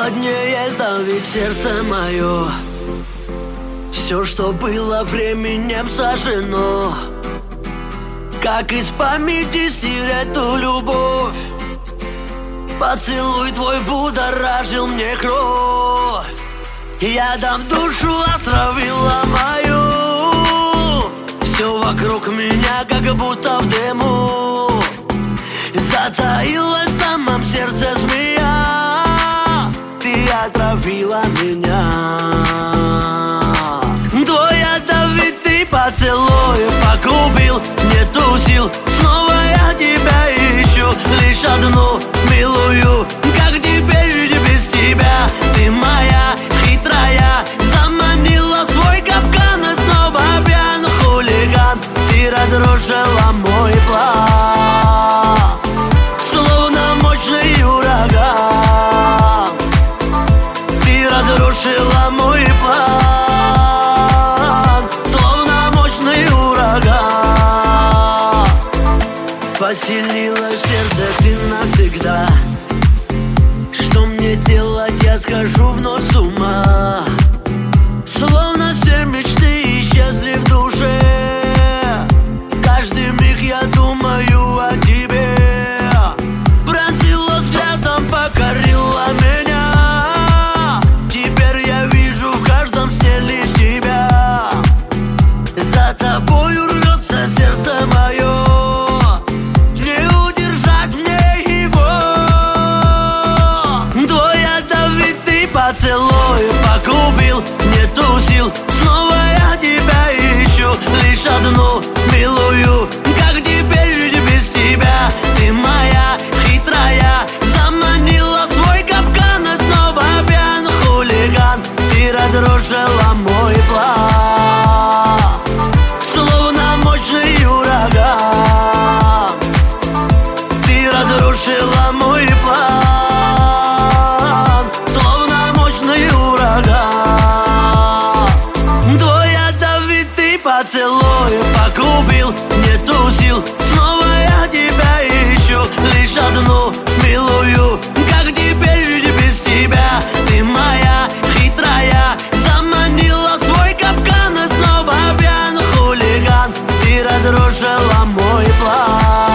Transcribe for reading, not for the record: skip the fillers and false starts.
холоднее давит сердце мое. Все, что было временем сожжено, как из памяти стирать ту любовь. Поцелуй твой будоражил мне кровь, ядом душу отравила мою. Все вокруг меня как будто в дыму, затаилась в самом сердце змея. Ты отравила меня. Твой ядовитый поцелуй погубил, нету сил. Снова я тебя ищу, лишь одну милую. Как теперь жить без тебя? Ты моя хитрая, заманила свой капкан, и снова пьян хулиган. Ты разрушила мой план, словно мощный ураган. Ты разрушила мой план, словно мощный ураган. Поселила сердце ты навсегда. Что мне делать, я схожу вновь с ума. Словно все мечты исчезли в душе. Каждый миг я думаю о тебе. Пронзила взглядом, покорила меня. Теперь я вижу в каждом сне лишь тебя. За тобою рвется сердце мое, не удержать мне его. Твой ядовитый поцелуй погубил, нету сил. Снова я тебя ищу, лишь одну милую. Как теперь жить без тебя? Ты моя хитрая, заманила свой капкан, и снова пьян хулиган. Ты разрушила мой план, словно мощный ураган. Ты разрушила мой план, словно мощный ураган. Твой ядовитый поцелуй погубил, нету сил. Снова я тебя ищу, лишь одну милую. Как теперь жить без тебя? Ты моя хитрая, заманила свой капкан, и снова пьян хулиган. Ты разрушила мой план.